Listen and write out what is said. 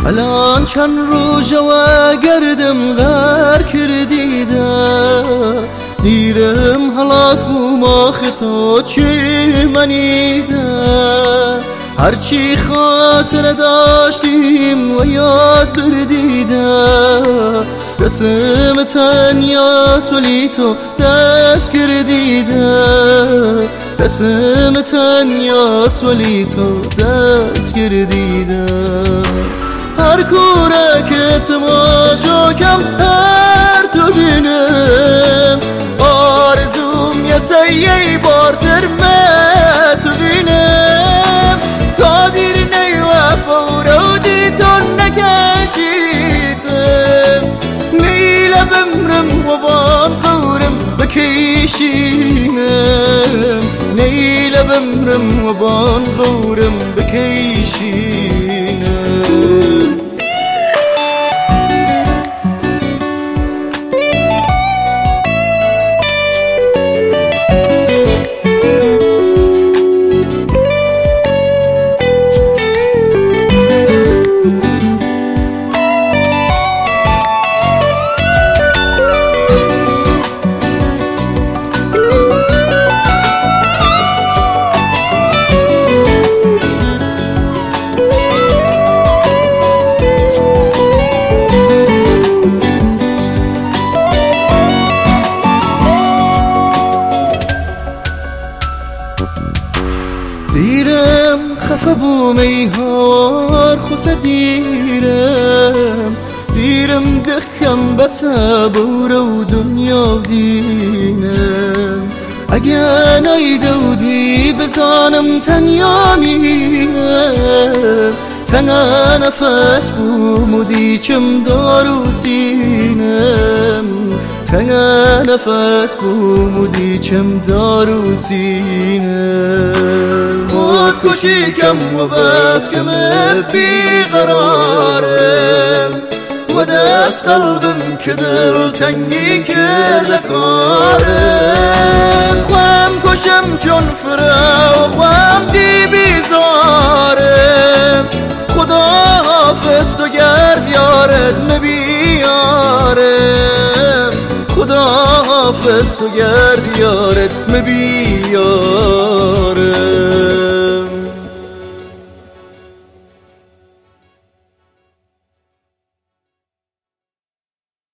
الان چند روز و گردم غر کردیده دیرم هلاک بوم تو چی منیده هرچی خاطر داشتیم و یاد بردیده قسم تنیاس ولی تو دست کردیده قسم تنیاس ولی تو دست کردیده هر کوره که تماشا کم هر تو بینم آرزوم یه سیه بارتر من تو بینم تا دیر نیوه بورودی تو نکشیتم نیله بمرم و بان قورم بکیشینم نیله بمرم و بان قورم بکیشینم دیرم خفه بوم ای هوار خوص دیرم دخم بسابور و دنیا و دینم اگه نیدودی بزانم تنیا مینم تنها نفس بوم و دیچم دارو سینم تنها نفس بوم و دیچم دارو سینم خودکشی کم و بس کم بیقرارم و دست قلبم که دل تنگی کرده کارم خوام کشم چون فرا و خوام دی بیزارم خدا حافظ تو گرد یارت مبیارم خدا حافظ تو گرد یارت مبیارم